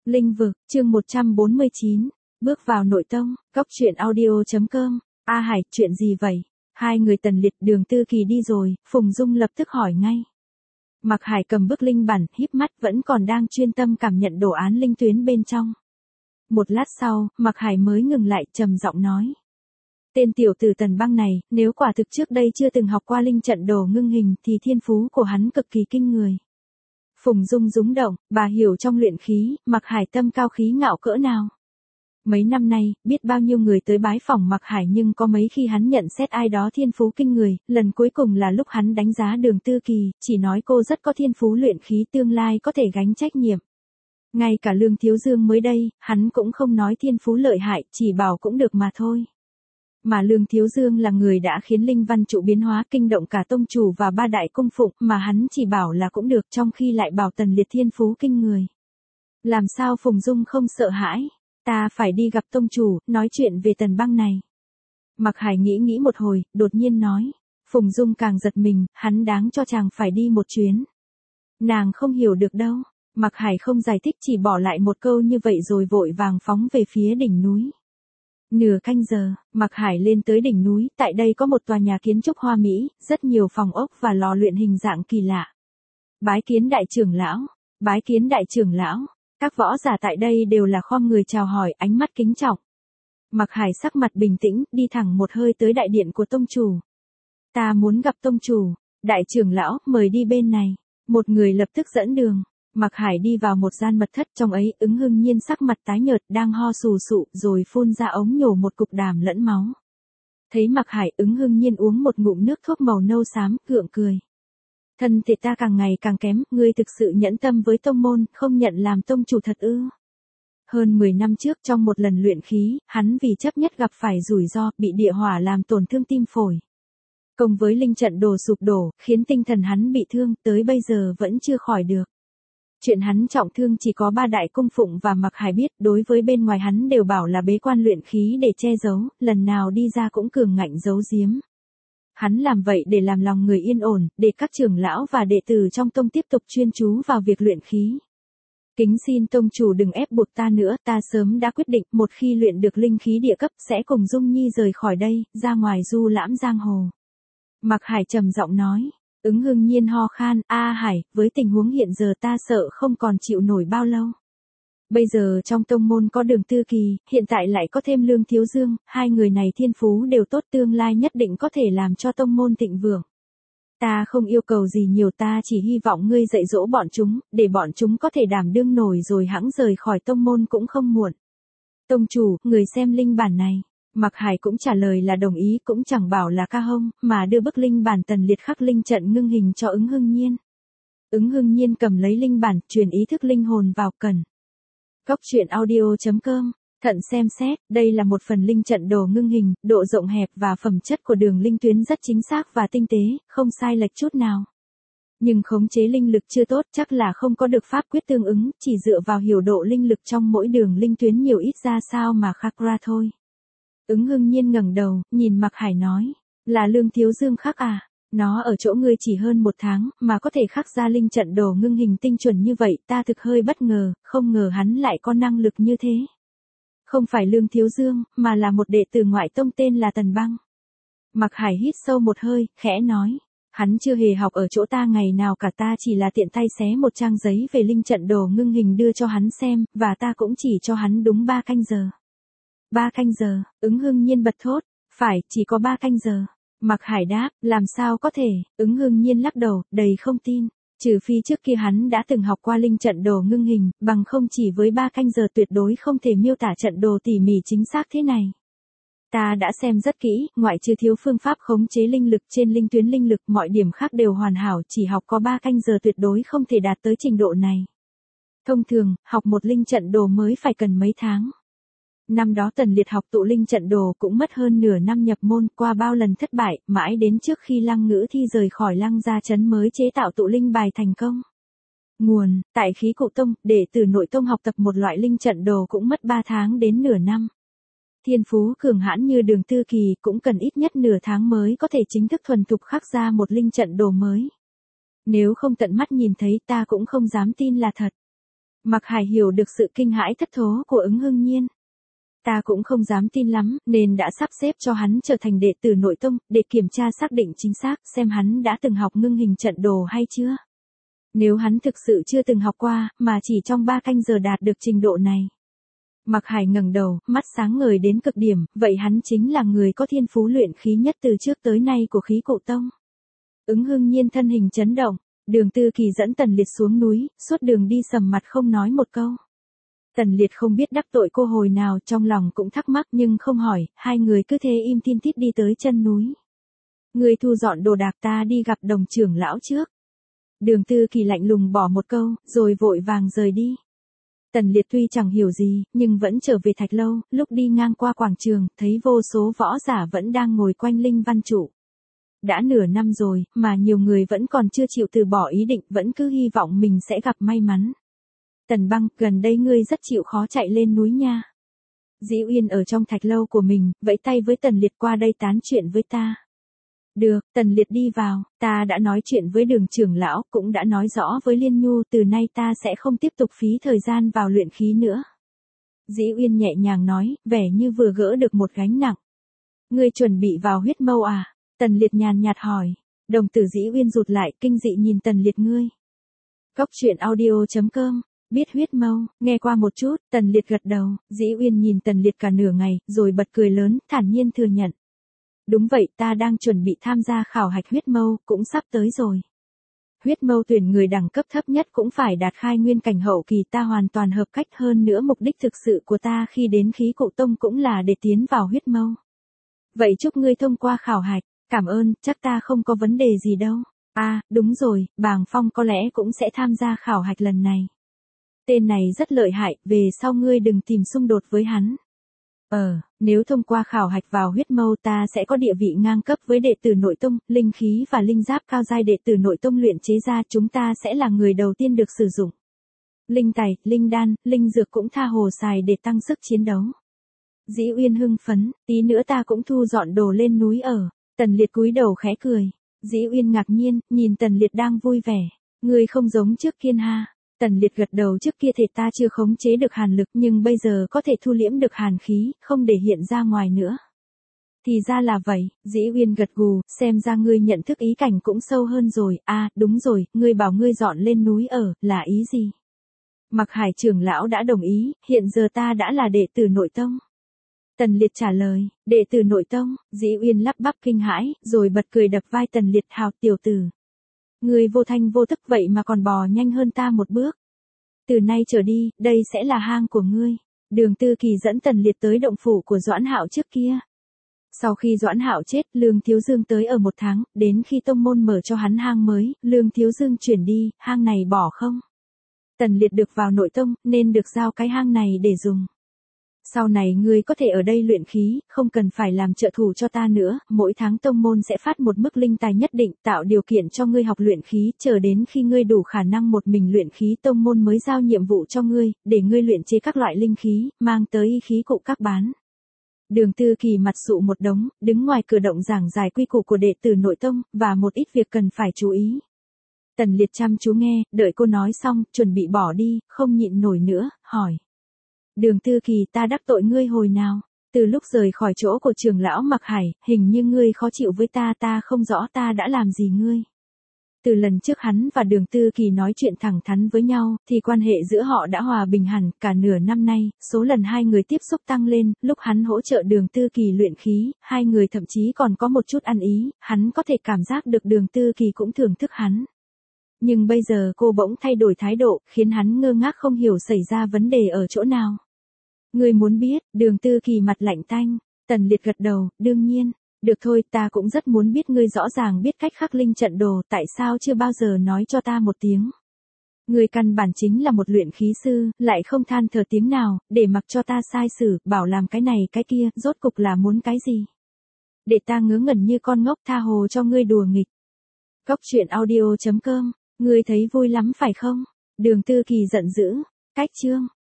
Linh vực, chương 149. Bước vào nội tông, Cóc truyện audio.com. A Hải, chuyện gì vậy? Hai người Tần Liệt, Đường Tư Kỳ đi rồi, Phùng Dung lập tức hỏi ngay. Mạc Hải cầm bức linh bản, híp mắt vẫn còn đang chuyên tâm cảm nhận đồ án linh tuyến bên trong. Một lát sau, Mạc Hải mới ngừng lại, trầm giọng nói. Tên tiểu tử Tần Băng này, nếu quả thực trước đây chưa từng học qua linh trận đồ ngưng hình thì thiên phú của hắn cực kỳ kinh người. Phùng Dung rúng động, bà hiểu trong luyện khí, Mạc Hải tâm cao khí ngạo cỡ nào. Mấy năm nay, biết bao nhiêu người tới bái phỏng Mạc Hải nhưng có mấy khi hắn nhận xét ai đó thiên phú kinh người, lần cuối cùng là lúc hắn đánh giá Đường Tư Kỳ, chỉ nói cô rất có thiên phú luyện khí tương lai có thể gánh trách nhiệm. Ngay cả Lương Thiếu Dương mới đây, hắn cũng không nói thiên phú lợi hại, chỉ bảo cũng được mà thôi. Mà Lương Thiếu Dương là người đã khiến linh văn trụ biến hóa kinh động cả tông chủ và ba đại cung phụng, mà hắn chỉ bảo là cũng được trong khi lại bảo Tần Liệt thiên phú kinh người. Làm sao Phùng Dung không sợ hãi? Ta phải đi gặp tông chủ, nói chuyện về Tần Băng này. Mạc Hải nghĩ một hồi, đột nhiên nói. Phùng Dung càng giật mình, hắn đáng cho chàng phải đi một chuyến. Nàng không hiểu được đâu. Mạc Hải không giải thích, chỉ bỏ lại một câu như vậy rồi vội vàng phóng về phía đỉnh núi. Nửa canh giờ, Mạc Hải lên tới đỉnh núi, tại đây có một tòa nhà kiến trúc hoa mỹ, rất nhiều phòng ốc và lò luyện hình dạng kỳ lạ. Bái kiến đại trưởng lão, bái kiến đại trưởng lão, các võ giả tại đây đều là khom người chào hỏi, ánh mắt kính trọng. Mạc Hải sắc mặt bình tĩnh, đi thẳng một hơi tới đại điện của tông chủ. Ta muốn gặp tông chủ, đại trưởng lão, mời đi bên này. Một người lập tức dẫn đường. Mạc Hải đi vào một gian mật thất, trong ấy Ứng Hưng Nhiên sắc mặt tái nhợt đang ho sù sụ rồi phun ra ống nhổ một cục đàm lẫn máu. Thấy Mạc Hải, Ứng Hưng Nhiên uống một ngụm nước thuốc màu nâu xám, gượng cười. Thân thể ta càng ngày càng kém, ngươi thực sự nhẫn tâm với tông môn, không nhận làm tông chủ thật ư? Hơn 10 năm trước trong một lần luyện khí, hắn vì chấp nhất gặp phải rủi ro, bị địa hỏa làm tổn thương tim phổi. Cộng với linh trận đồ sụp đổ, khiến tinh thần hắn bị thương, tới bây giờ vẫn chưa khỏi được. Chuyện hắn trọng thương chỉ có ba đại cung phụng và Mạc Hải biết, đối với bên ngoài hắn đều bảo là bế quan luyện khí để che giấu, lần nào đi ra cũng cường ngạnh giấu giếm. Hắn làm vậy để làm lòng người yên ổn, để các trưởng lão và đệ tử trong tông tiếp tục chuyên chú vào việc luyện khí. Kính xin tông chủ đừng ép buộc ta nữa, ta sớm đã quyết định, một khi luyện được linh khí địa cấp sẽ cùng Dung Nhi rời khỏi đây, ra ngoài du lãm giang hồ. Mạc Hải trầm giọng nói. Ứng Hưng Nhiên ho khan, A Hải, với tình huống hiện giờ ta sợ không còn chịu nổi bao lâu. Bây giờ trong tông môn có Đường Tư Kỳ, hiện tại lại có thêm Lương Thiếu Dương, hai người này thiên phú đều tốt, tương lai nhất định có thể làm cho tông môn thịnh vượng. Ta không yêu cầu gì nhiều, ta chỉ hy vọng ngươi dạy dỗ bọn chúng, để bọn chúng có thể đảm đương nổi rồi hẵng rời khỏi tông môn cũng không muộn. Tông chủ, người xem linh bản này. Mạc Hải cũng trả lời là đồng ý, cũng chẳng bảo là ca hông, mà đưa bức linh bản Tần Liệt khắc linh trận ngưng hình cho Ứng Hưng Nhiên. Ứng Hưng Nhiên cầm lấy linh bản, truyền ý thức linh hồn vào cần. Cóc truyện audio.com. Thận xem xét, đây là một phần linh trận đồ ngưng hình, độ rộng hẹp và phẩm chất của đường linh tuyến rất chính xác và tinh tế, không sai lệch chút nào. Nhưng khống chế linh lực chưa tốt, chắc là không có được pháp quyết tương ứng, chỉ dựa vào hiểu độ linh lực trong mỗi đường linh tuyến nhiều ít ra sao mà khắc ra thôi. Ứng Hưng Nhiên ngẩng đầu, nhìn Mạc Hải nói, là Lương Thiếu Dương khắc à? Nó ở chỗ ngươi chỉ hơn một tháng, mà có thể khắc ra linh trận đồ ngưng hình tinh chuẩn như vậy, ta thực hơi bất ngờ, không ngờ hắn lại có năng lực như thế. Không phải Lương Thiếu Dương, mà là một đệ tử ngoại tông tên là Tần Băng. Mạc Hải hít sâu một hơi, khẽ nói, hắn chưa hề học ở chỗ ta ngày nào cả, ta chỉ là tiện tay xé một trang giấy về linh trận đồ ngưng hình đưa cho hắn xem, và ta cũng chỉ cho hắn đúng 3 canh giờ. 3 canh giờ, Ứng Hưng Nhiên bật thốt, phải, chỉ có 3 canh giờ. Mạc Hải đáp, làm sao có thể, Ứng Hưng Nhiên lắc đầu, đầy không tin, trừ phi trước kia hắn đã từng học qua linh trận đồ ngưng hình, bằng không chỉ với 3 canh giờ tuyệt đối không thể miêu tả trận đồ tỉ mỉ chính xác thế này. Ta đã xem rất kỹ, ngoại trừ thiếu phương pháp khống chế linh lực trên linh tuyến linh lực, mọi điểm khác đều hoàn hảo, chỉ học có 3 canh giờ tuyệt đối không thể đạt tới trình độ này. Thông thường, học một linh trận đồ mới phải cần mấy tháng. Năm đó Tần Liệt học tụ linh trận đồ cũng mất hơn nửa năm nhập môn, qua bao lần thất bại, mãi đến trước khi Lăng Ngữ Thi rời khỏi Lăng Gia Trấn mới chế tạo tụ linh bài thành công. Nguồn, tại Khí Cụ Tông, đệ tử nội tông học tập một loại linh trận đồ cũng mất 3 tháng đến nửa năm. Thiên phú cường hãn như Đường Tư Kỳ cũng cần ít nhất nửa tháng mới có thể chính thức thuần thục khắc ra một linh trận đồ mới. Nếu không tận mắt nhìn thấy ta cũng không dám tin là thật. Mạc Hải hiểu được sự kinh hãi thất thố của Ứng Hưng Nhiên. Ta cũng không dám tin lắm, nên đã sắp xếp cho hắn trở thành đệ tử nội tông, để kiểm tra xác định chính xác xem hắn đã từng học ngưng hình trận đồ hay chưa. Nếu hắn thực sự chưa từng học qua, mà chỉ trong 3 canh giờ đạt được trình độ này. Mạc Hải ngẩng đầu, mắt sáng ngời đến cực điểm, vậy hắn chính là người có thiên phú luyện khí nhất từ trước tới nay của khí cụ tông. Ứng Hưng Nhiên thân hình chấn động, Đường Tư Kỳ dẫn Tần Liệt xuống núi, suốt đường đi sầm mặt không nói một câu. Tần Liệt không biết đắc tội cô hồi nào, trong lòng cũng thắc mắc nhưng không hỏi, hai người cứ thế im tin tít đi tới chân núi. Người thu dọn đồ đạc, ta đi gặp Đồng trưởng lão trước. Đường Tư Kỳ lạnh lùng bỏ một câu, rồi vội vàng rời đi. Tần Liệt tuy chẳng hiểu gì, nhưng vẫn trở về Thạch Lâu, lúc đi ngang qua quảng trường, thấy vô số võ giả vẫn đang ngồi quanh linh văn trụ. Đã nửa năm rồi, mà nhiều người vẫn còn chưa chịu từ bỏ ý định, vẫn cứ hy vọng mình sẽ gặp may mắn. Tần Băng, gần đây ngươi rất chịu khó chạy lên núi nha. Dĩ Uyên ở trong Thạch Lâu của mình, vẫy tay với Tần Liệt qua đây tán chuyện với ta. Được, Tần Liệt đi vào, ta đã nói chuyện với Đường trưởng lão, cũng đã nói rõ với Liên Nhu, từ nay ta sẽ không tiếp tục phí thời gian vào luyện khí nữa. Dĩ Uyên nhẹ nhàng nói, vẻ như vừa gỡ được một gánh nặng. Ngươi chuẩn bị vào huyết mâu à? Tần Liệt nhàn nhạt hỏi. Đồng tử Dĩ Uyên rụt lại, kinh dị nhìn Tần Liệt. Ngươi. Cốc truyện audio.com. Biết huyết mâu, nghe qua một chút, Tần Liệt gật đầu. Dĩ Uyên nhìn Tần Liệt cả nửa ngày, rồi bật cười lớn, thản nhiên thừa nhận. Đúng vậy, ta đang chuẩn bị tham gia khảo hạch huyết mâu, cũng sắp tới rồi. Huyết mâu tuyển người đẳng cấp thấp nhất cũng phải đạt khai nguyên cảnh hậu kỳ, ta hoàn toàn hợp cách, hơn nữa mục đích thực sự của ta khi đến khí cụ tông cũng là để tiến vào huyết mâu. Vậy chúc ngươi thông qua khảo hạch, cảm ơn, chắc ta không có vấn đề gì đâu. À, đúng rồi, Bàng Phong có lẽ cũng sẽ tham gia khảo hạch lần này. Tên này rất lợi hại, về sau ngươi đừng tìm xung đột với hắn. Nếu thông qua khảo hạch vào huyết mâu, ta sẽ có địa vị ngang cấp với đệ tử nội tông, linh khí và linh giáp cao giai đệ tử nội tông luyện chế ra, chúng ta sẽ là người đầu tiên được sử dụng. Linh tài, linh đan, linh dược cũng tha hồ xài để tăng sức chiến đấu. Dĩ Uyên hưng phấn, tí nữa ta cũng thu dọn đồ lên núi ở. Tần Liệt cúi đầu khẽ cười. Dĩ Uyên ngạc nhiên, nhìn Tần Liệt đang vui vẻ. Ngươi không giống trước kia ha. Tần Liệt gật đầu, trước kia thể ta chưa khống chế được hàn lực, nhưng bây giờ có thể thu liễm được hàn khí, không để hiện ra ngoài nữa. Thì ra là vậy, Dĩ Uyên gật gù, xem ra ngươi nhận thức ý cảnh cũng sâu hơn rồi. À, đúng rồi, ngươi bảo ngươi dọn lên núi ở, là ý gì? Mạc Hải trưởng lão đã đồng ý, hiện giờ ta đã là đệ tử nội tông. Tần Liệt trả lời, đệ tử nội tông. Dĩ Uyên lắp bắp kinh hãi, rồi bật cười đập vai Tần Liệt. Hào tiểu tử. Ngươi vô thanh vô tức vậy mà còn bò nhanh hơn ta một bước. Từ nay trở đi, đây sẽ là hang của ngươi. Đường Tư Kỳ dẫn Tần Liệt tới động phủ của Doãn Hạo trước kia. Sau khi Doãn Hạo chết, Lương Thiếu Dương tới ở 1 tháng, đến khi tông môn mở cho hắn hang mới, Lương Thiếu Dương chuyển đi, hang này bỏ không. Tần Liệt được vào nội tông, nên được giao cái hang này để dùng. Sau này ngươi có thể ở đây luyện khí, không cần phải làm trợ thủ cho ta nữa, mỗi tháng tông môn sẽ phát một mức linh tài nhất định, tạo điều kiện cho ngươi học luyện khí, chờ đến khi ngươi đủ khả năng một mình luyện khí, tông môn mới giao nhiệm vụ cho ngươi, để ngươi luyện chế các loại linh khí, mang tới y khí cụ các bán. Đường Tư Kỳ mặt sụ một đống, đứng ngoài cửa động giảng giải quy củ của đệ tử nội tông, và một ít việc cần phải chú ý. Tần Liệt chăm chú nghe, đợi cô nói xong, chuẩn bị bỏ đi, không nhịn nổi nữa, hỏi. Đường Tư Kỳ, ta đắc tội ngươi hồi nào? Từ lúc rời khỏi chỗ của trưởng lão Mạc Hải, hình như ngươi khó chịu với ta, ta không rõ ta đã làm gì ngươi. Từ lần trước hắn và Đường Tư Kỳ nói chuyện thẳng thắn với nhau, thì quan hệ giữa họ đã hòa bình hẳn. Cả nửa năm nay, số lần hai người tiếp xúc tăng lên, lúc hắn hỗ trợ Đường Tư Kỳ luyện khí, hai người thậm chí còn có một chút ăn ý, hắn có thể cảm giác được Đường Tư Kỳ cũng thưởng thức hắn. Nhưng bây giờ cô bỗng thay đổi thái độ, khiến hắn ngơ ngác không hiểu xảy ra vấn đề ở chỗ nào. Ngươi muốn biết? Đường Tư Kỳ mặt lạnh tanh. Tần Liệt gật đầu, đương nhiên. Được thôi, ta cũng rất muốn biết, ngươi rõ ràng biết cách khắc linh trận đồ, tại sao chưa bao giờ nói cho ta một tiếng? Ngươi căn bản chính là một luyện khí sư, lại không than thở tiếng nào, để mặc cho ta sai xử, bảo làm cái này cái kia, rốt cục là muốn cái gì? Để ta ngớ ngẩn như con ngốc tha hồ cho ngươi đùa nghịch. Cốc truyện audio.com, ngươi thấy vui lắm phải không? Đường Tư Kỳ giận dữ. Cách chương.